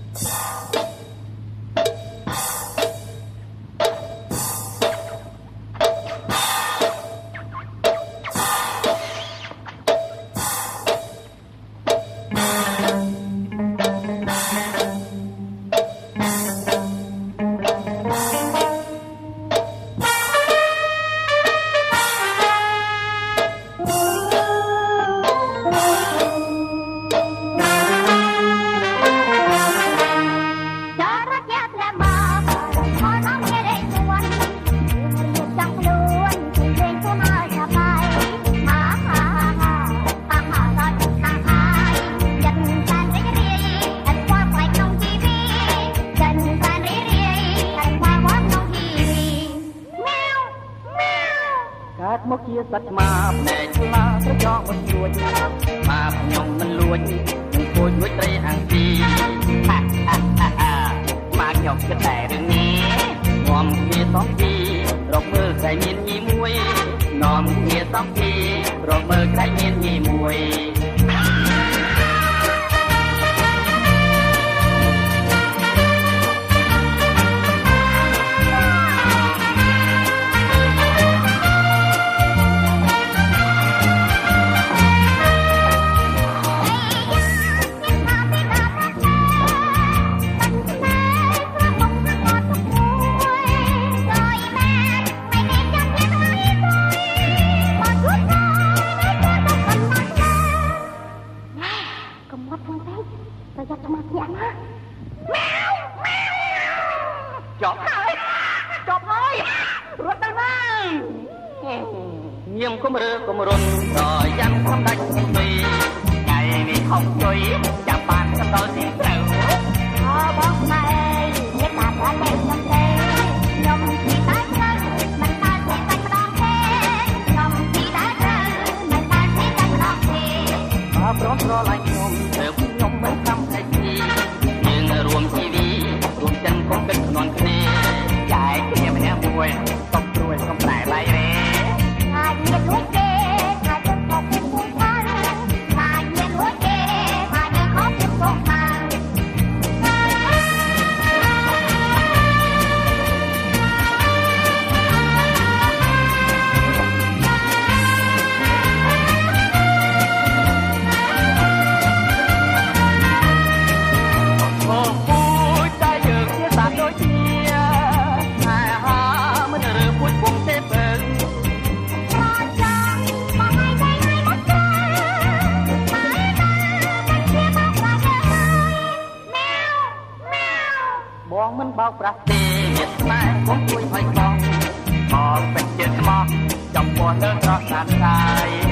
មកជាសត្វឆ្មាផ្នែកឆ្លាត្រចង់មិនរួចมาខ្ញុំមិនលួចនឹងពួយមួយត្រីអាំងពីមកខ្ញុំគិតតែរឿងនេះនាំគ្នាសំពីរកមើលក្រៃមានញីមួយនាំគ្នាសំពីរកមើលក្រៃមានញីមួយញៀមកុំរើកុំរុនរយ៉ាងខំដាច់ពីថ្ងៃនេះខំជួយចាំបានទៅដល់ទីត្រូវអូបងម៉ែនេះតាមបានតែខ្ញុំទេខ្ញុំទីតែត្រូវមិនបានទេតែម្ដងទេខ្ញុំទីតែត្រូវមិនបានទេតែម្ដងទេបើព្រមស្រឡាញ់ខ្ញុំទៅខ្ញុំមិនខំតែទីយើងរួមជីវីរួមចិនកុំគិតខ្នន់គ្នាចាយគ្នាម្នាក់មួយកុំព្រួយកុំតែដៃរេបងមិនបោកប្រាស់ទេវាស្នេហ៍ខ្ញុំជួយឲ្យកងមកពេញជាស្មោះចំពោះលើស្រស់ស្អាតស្រាយ